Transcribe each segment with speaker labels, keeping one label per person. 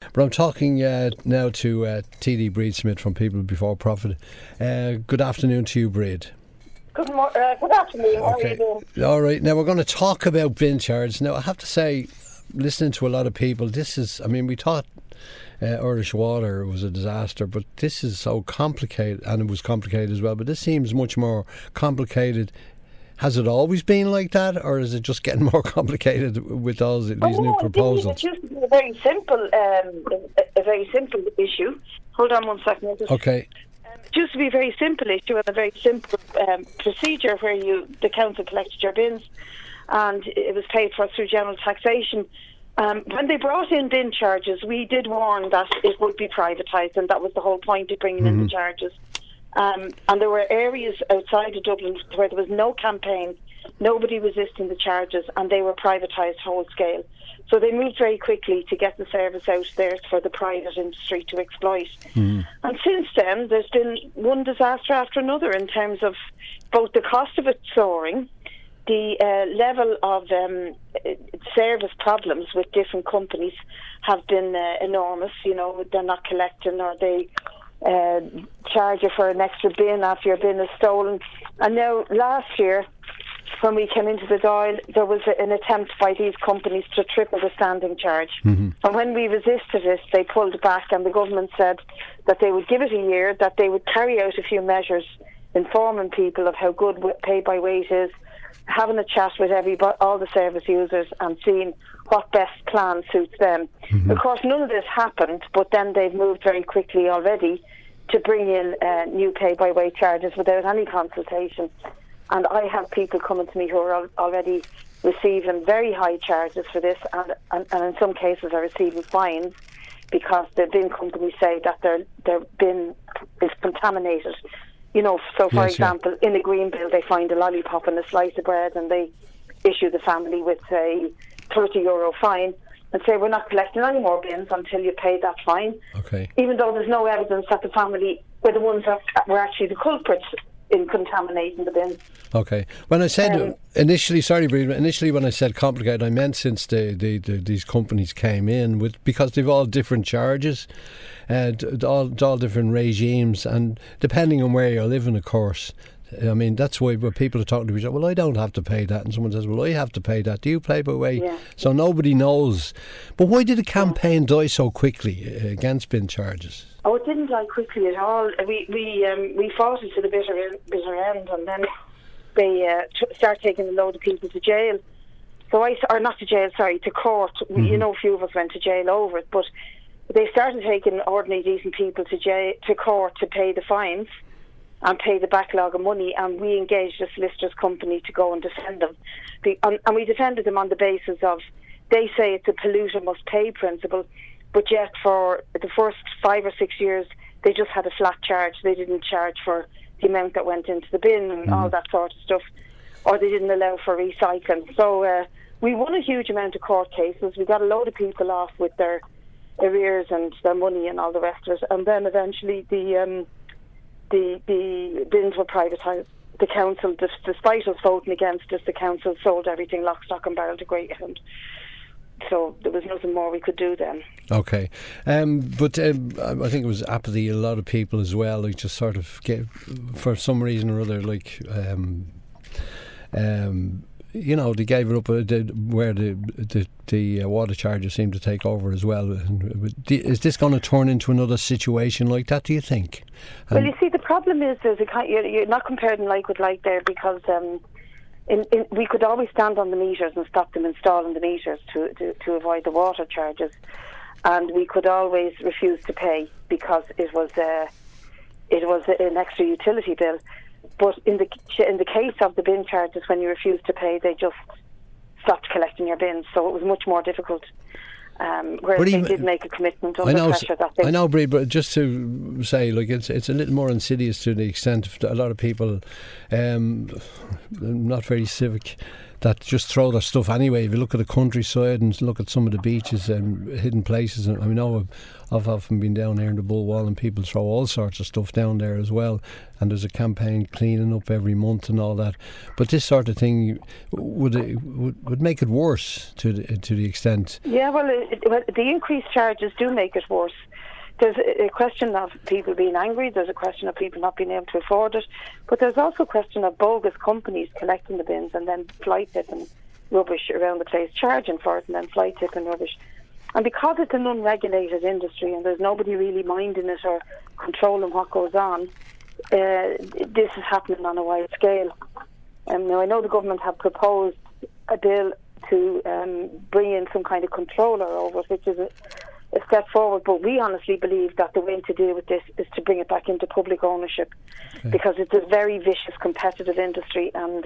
Speaker 1: But I'm talking now to TD Breed Smith from People Before Profit. Good afternoon to you, Breed.
Speaker 2: Good afternoon. How are you doing?
Speaker 1: All right. Now we're going to talk about bin charge. Now I have to say, listening to a lot of people, we thought Irish Water was a disaster, but this is so complicated, and it was complicated as well, but this seems much more complicated. Has it always been like that, or is it just getting more complicated with all these new proposals?
Speaker 2: It used to be a very simple issue. Hold on 1 second.
Speaker 1: Okay.
Speaker 2: It used to be a very simple issue and a very simple procedure where the council collected your bins and it was paid for through general taxation. When they brought in bin charges, we did warn that it would be privatised, and that was the whole point of bringing in the charges. And there were areas outside of Dublin where there was no campaign, nobody resisting the charges, and they were privatised whole scale. So they moved very quickly to get the service out there for the private industry to exploit. And since then, there's been one disaster after another in terms of both the cost of it soaring, the level of service problems with different companies have been enormous. You know, they're not collecting, or they charge you for an extra bin after your bin is stolen. And now last year, when we came into the Dáil, there was an attempt by these companies to triple the standing charge. And when we resisted it, they pulled back, and the government said that they would give it a year, that they would carry out a few measures informing people of how good pay by weight is, having a chat with all the service users and seeing what best plan suits them. Of course, none of this happened, but then they've moved very quickly already to bring in new pay by weight charges without any consultation. And I have people coming to me who are already receiving very high charges for this, and in some cases are receiving fines because the bin companies say that their bin is contaminated. You know, so for example, in a green bill they find a lollipop and a slice of bread, and they issue the family with a €30 fine and say, we're not collecting any more bins until you pay that fine. Okay. Even though there's no evidence that the family were the ones that were actually the culprits in contaminating the bins.
Speaker 1: Okay. When I said initially when I said complicated, I meant since these companies came in because they've all different charges and all different regimes, and depending on where you're living, of course. I mean, that's why when people are talking to each other, well, I don't have to pay that, and someone says, well, I have to pay that. Do you pay by weight? Yeah. So nobody knows. But why did the campaign die so quickly against bin charges?
Speaker 2: Oh, it didn't die quickly at all. We fought it to the bitter end, and then they start taking a load of people to jail. To court. You know, a few of us went to jail over it, but they started taking ordinary decent people to court to pay the fines and pay the backlog of money, and we engaged a solicitor's company to go and defend them. And we defended them on the basis of, they say it's a polluter must pay principle, but yet for the first 5 or 6 years they just had a flat charge. They didn't charge for the amount that went into the bin and all that sort of stuff, or they didn't allow for recycling. So we won a huge amount of court cases. We got a load of people off with their arrears and their money and all the rest of it, and then eventually the bins were privatised. The council, despite us voting against us, the council sold everything lock, stock and barrel to Greyhound. So there was nothing more we could do then. Okay.
Speaker 1: But I think it was apathy. A lot of people as well, like, just sort of for some reason or other, like you know, they gave it up where the water charges seem to take over as well. Is this going to turn into another situation like that, do you think?
Speaker 2: Well, you see, the problem is you're not comparing like with like there, because we could always stand on the meters and stop them installing the meters to avoid the water charges, and we could always refuse to pay because it was an extra utility bill. But in the case of the bin charges, when you refused to pay, they just stopped collecting your bins. So it was much more difficult. Whereas they did make a commitment under pressure.
Speaker 1: I know, Breed, but just to say, like, it's a little more insidious to the extent of a lot of people, not very civic, that just throw their stuff anyway. If you look at the countryside and look at some of the beaches and hidden places, and I know I've often been down there in the Bullwall and people throw all sorts of stuff down there as well, and there's a campaign cleaning up every month and all that. But this sort of thing would make it worse to the extent.
Speaker 2: Yeah, well, the increased charges do make it worse. There's a question of people being angry, there's a question of people not being able to afford it, but there's also a question of bogus companies collecting the bins and then fly tipping rubbish around the place, charging for it and then fly tipping rubbish. And because it's an unregulated industry and there's nobody really minding it or controlling what goes on, this is happening on a wide scale. Now, I know the government have proposed a bill to bring in some kind of controller over it, which is a step forward, but we honestly believe that the way to deal with this is to bring it back into public ownership, because it's a very vicious competitive industry, and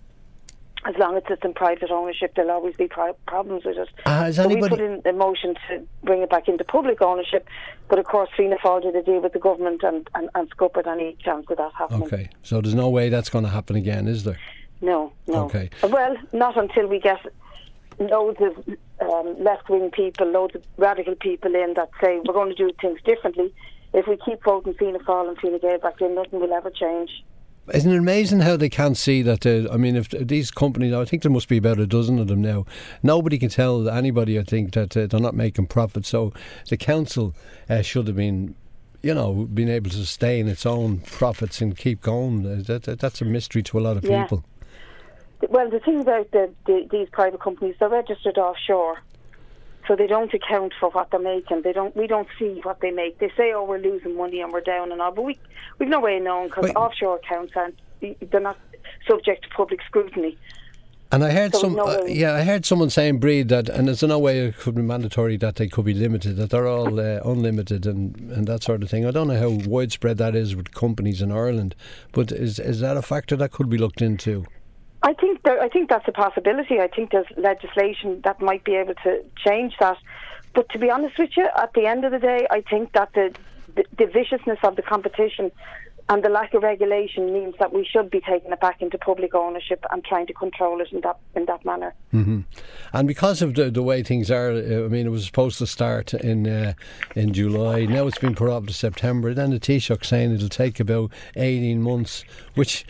Speaker 2: as long as it's in private ownership there'll always be problems with it. So we put in a motion to bring it back into public ownership, but of course Fianna Fáil did a deal with the government and scuppered any chance of that happening.
Speaker 1: Okay, so there's no way that's going to happen again, is there?
Speaker 2: No.
Speaker 1: Okay.
Speaker 2: Well, not until we get loads of left-wing people, loads of radical people in that say we're going to do things differently. If we keep voting Fianna Fáil and Fine Gael back in, nothing will ever change.
Speaker 1: Isn't it amazing how they can't see that? If these companies, I think there must be about a dozen of them now. Nobody can tell anybody, I think, that they're not making profit. So the council should have been, been able to sustain its own profits and keep going. That's a mystery to a lot of people.
Speaker 2: Well, the thing about these private companies, they're registered offshore, so they don't account for what they're making. We don't see what they make. They say, "Oh, we're losing money and we're down and all," but we've no way of knowing, because offshore accounts they're not subject to public scrutiny.
Speaker 1: And I heard I heard someone saying, Breed, that, and there's no way it could be mandatory that they could be limited, that they're all unlimited and that sort of thing. I don't know how widespread that is with companies in Ireland, but is that a factor that could be looked into?
Speaker 2: I think that's a possibility. I think there's legislation that might be able to change that. But to be honest with you, at the end of the day, I think that the viciousness of the competition and the lack of regulation means that we should be taking it back into public ownership and trying to control it in that manner.
Speaker 1: Mm-hmm. And because of the way things are, it was supposed to start in July. Now it's been put up to September. Then the Taoiseach saying it'll take about 18 months, which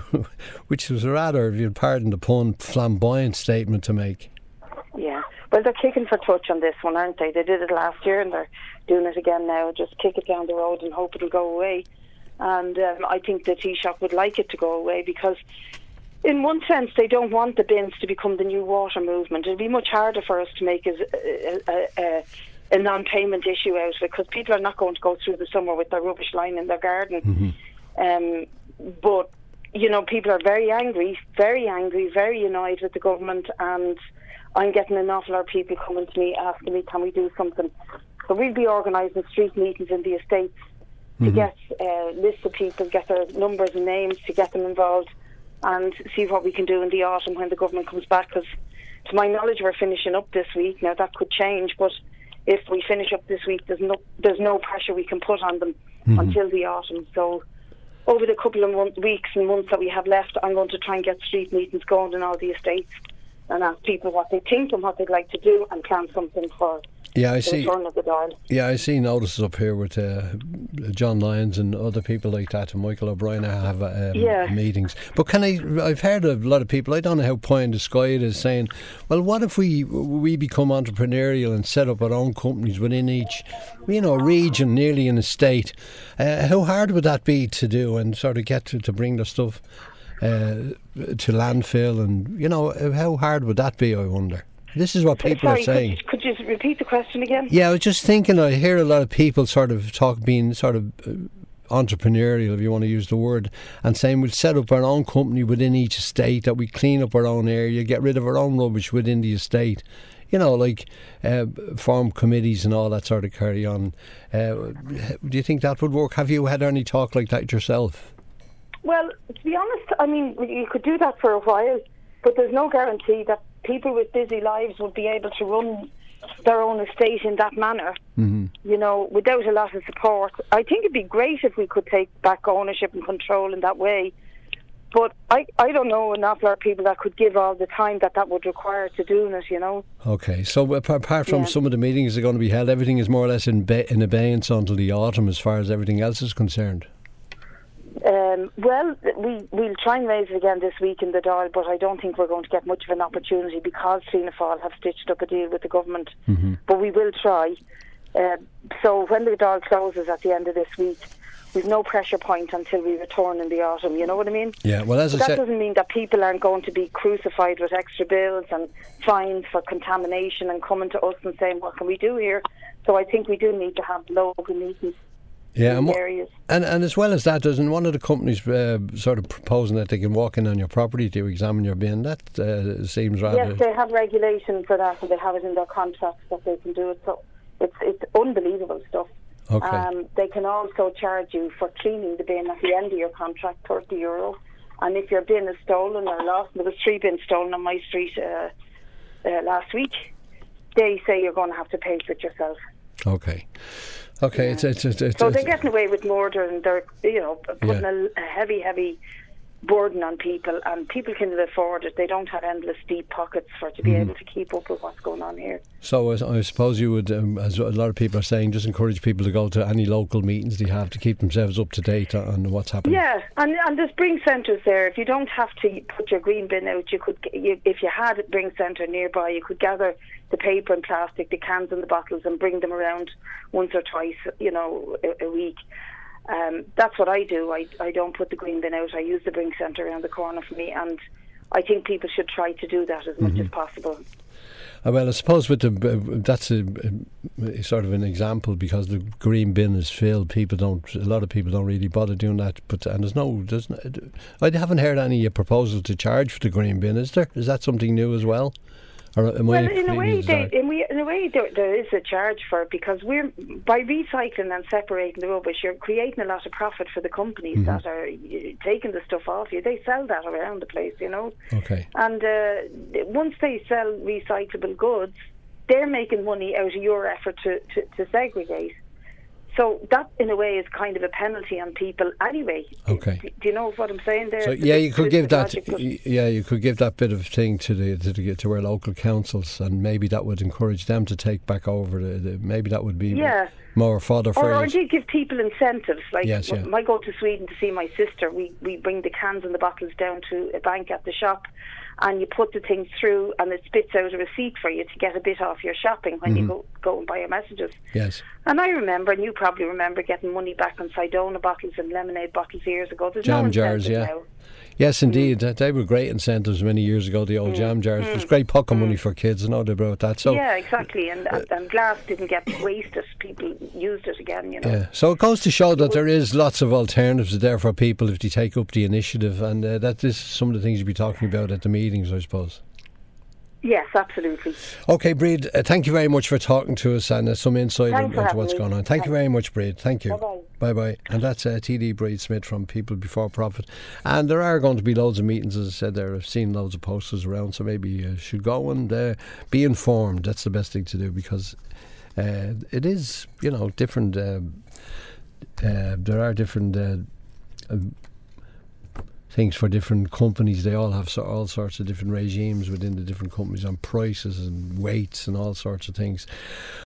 Speaker 1: was a rather, if you'll pardon the pun, flamboyant statement to make. Yeah.
Speaker 2: Well, they're kicking for touch on this one, aren't they? They did it last year and they're doing it again now. Just kick it down the road and hope it'll go away. And I think the Taoiseach would like it to go away, because in one sense they don't want the bins to become the new water movement. It'll be much harder for us to make a non-payment issue out of it, because people are not going to go through the summer with their rubbish lying in their garden. Mm-hmm. But people are very angry, very annoyed with the government, and I'm getting an awful lot of people coming to me asking me, can we do something? So we'll be organising street meetings in the estates to get lists of people, get their numbers and names, to get them involved and see what we can do in the autumn when the government comes back. Because to my knowledge we're finishing up this week. Now that could change, but if we finish up this week there's no pressure we can put on them until the autumn. So over the couple of weeks and months that we have left, I'm going to try and get street meetings going in all the estates and ask people what they think and what they'd like to do and plan something for the return of the Dáil.
Speaker 1: Yeah, I see notices up here with John Lyons and other people like that, and Michael O'Brien have meetings. But I've heard of a lot of people, I don't know how pie in the sky it is, saying, well, what if we become entrepreneurial and set up our own companies within each region, nearly in a state? How hard would that be to do, and sort of get to bring the stuff to landfill, and how hard would that be, I wonder? This is what people are saying.
Speaker 2: Could you repeat the question again?
Speaker 1: Yeah, I was just thinking, I hear a lot of people being entrepreneurial, if you want to use the word, and saying we'll set up our own company within each estate, that we clean up our own area, get rid of our own rubbish within the estate, form committees and all that sort of carry on. Do you think that would work? Have you had any talk like that yourself?
Speaker 2: Well, to be honest, you could do that for a while, but there's no guarantee that people with busy lives would be able to run their own estate in that manner, without a lot of support. I think it'd be great if we could take back ownership and control in that way, But I don't know an awful lot of people that could give all the time that would require to doing it, you know.
Speaker 1: Okay, so apart from some of the meetings that are going to be held, everything is more or less in abeyance until the autumn as far as everything else is concerned?
Speaker 2: Well, we'll try and raise it again this week in the Dáil, but I don't think we're going to get much of an opportunity because Fianna Fáil have stitched up a deal with the government. Mm-hmm. But we will try. So when the Dáil closes at the end of this week, we've no pressure point until we return in the autumn, you know what I mean?
Speaker 1: Yeah, well, as I said,
Speaker 2: that doesn't mean that people aren't going to be crucified with extra bills and fines for contamination and coming to us and saying, what can we do here? So I think we do need to have local meetings.
Speaker 1: Yeah, and as well as that, doesn't one of the companies sort of proposing that they can walk in on your property to examine your bin? That seems rather...
Speaker 2: Yes, they have regulation for that, and they have it in their contracts that they can do it. So it's unbelievable stuff.
Speaker 1: Okay.
Speaker 2: They can also charge you for cleaning the bin at the end of your contract, €30. And if your bin is stolen or lost, there was 3 bins stolen on my street last week, they say you're going to have to pay for it yourself.
Speaker 1: Okay. Okay,
Speaker 2: yeah. So they're getting away with murder, and they're putting a heavy burden on people, and people can afford it. They don't have endless deep pockets to be able to keep up with what's going on here.
Speaker 1: So I suppose you would, as a lot of people are saying, just encourage people to go to any local meetings they have to keep themselves up to date on what's happening.
Speaker 2: Yeah, and there's bring centres there. If you don't have to put your green bin out, if you had a bring centre nearby, you could gather the paper and plastic, the cans and the bottles, and bring them around once or twice, a week. That's what I do. I don't put the green bin out. I use the bring centre around the corner for me, and I think people should try to do that as much as possible.
Speaker 1: Well, I suppose with that's a sort of an example, because the green bin is filled. A lot of people don't really bother doing that. I haven't heard any proposal to charge for the green bin. Is there? Is that something new as well?
Speaker 2: In a way, there is a charge for it, because by recycling and separating the rubbish, you're creating a lot of profit for the companies that are taking the stuff off you. They sell that around the place,
Speaker 1: Okay.
Speaker 2: And once they sell recyclable goods, they're making money out of your effort to segregate. So that, in a way, is kind of a penalty on people anyway.
Speaker 1: Okay.
Speaker 2: Do you know what I'm saying there?
Speaker 1: So you could give that. You could give that bit of thing to our local councils, and maybe that would encourage them to take back over. Maybe that would be more fodder for.
Speaker 2: Or do you give people incentives? Like when I go to Sweden to see my sister, we bring the cans and the bottles down to a bank at the shop, and you put the things through, and it spits out a receipt for you to get a bit off your shopping when you go and buy your messages.
Speaker 1: Yes.
Speaker 2: And I remember, and you probably remember, getting money back on Sidona bottles and lemonade bottles years ago. There's
Speaker 1: jam
Speaker 2: no
Speaker 1: jars,
Speaker 2: now.
Speaker 1: Yes, indeed. They were great incentives many years ago, the old jam jars. It was great pocket money for kids, and all they brought that. So
Speaker 2: yeah, exactly. And glass didn't get wasted. People used it again,
Speaker 1: Yeah. So it goes to show that there is lots of alternatives there for people if they take up the initiative, and that is some of the things you'll be talking about at the meetings, I suppose.
Speaker 2: Yes, absolutely.
Speaker 1: Okay, Breed, thank you very much for talking to us and some insight into what's going on. Thank you very much, Breed. Thank you.
Speaker 2: Bye-bye.
Speaker 1: Bye-bye. And that's TD Breed Smith from People Before Profit. And there are going to be loads of meetings, as I said there. I've seen loads of posters around, so maybe you should go and be informed. That's the best thing to do, because it is, different. There are different things for different companies. They all have all sorts of different regimes within the different companies on prices and weights and all sorts of things.